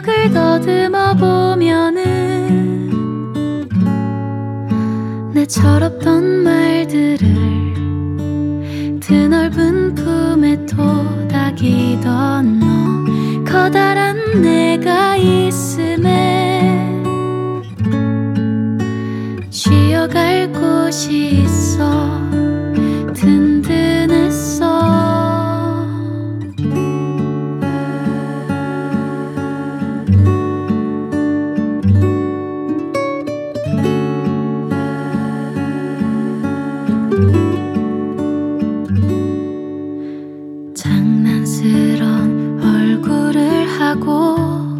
기억을 더듬어 보면은 내 철없던 말들을 드넓은 품에 토닥이던 너, 커다란 내가 있음에 쉬어갈 곳이 있어 든든했어. 장난스런 얼굴을 하고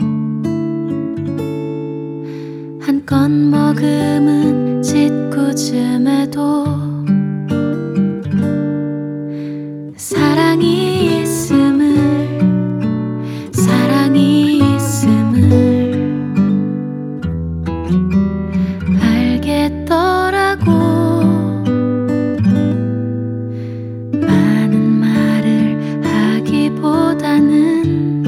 한 건 머금은 짓궂음에도 사랑이 있음을 알겠더라고. 많은 말을 하기보다는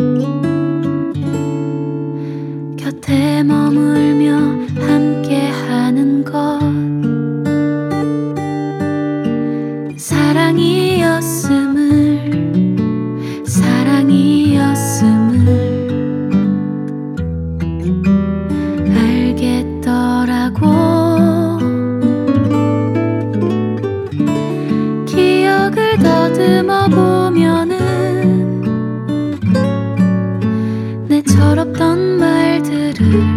곁에 머물며 함께하는 것, 사랑이었음을 알겠더라고. 기억을 더듬어 보면은 내 철없던 말들을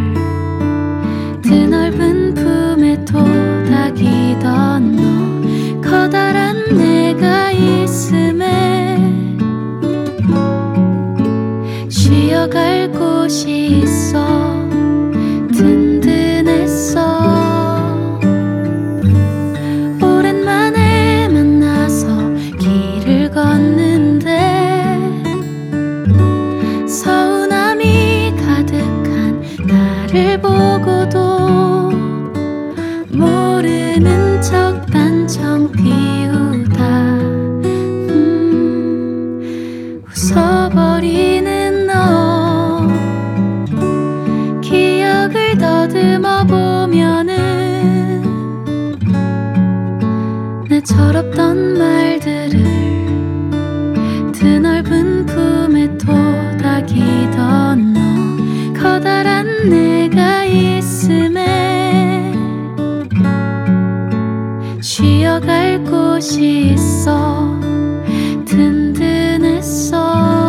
드넓은 품에 토닥이던 너, 커다란 내가 있음에 쉬어갈 곳이 있어 든든했어. 오랜만에 만나서 길을 걷는데 서운함이 가득한 나를 보고도 모르는 척 단청 피우다 웃어버리는 너. 기억을 더듬어 보면은 내 철없던 말들을 드넓은 품에 토닥이던 너, 커다란 내가 있음에 쉬어갈 곳이 있어 든든했어.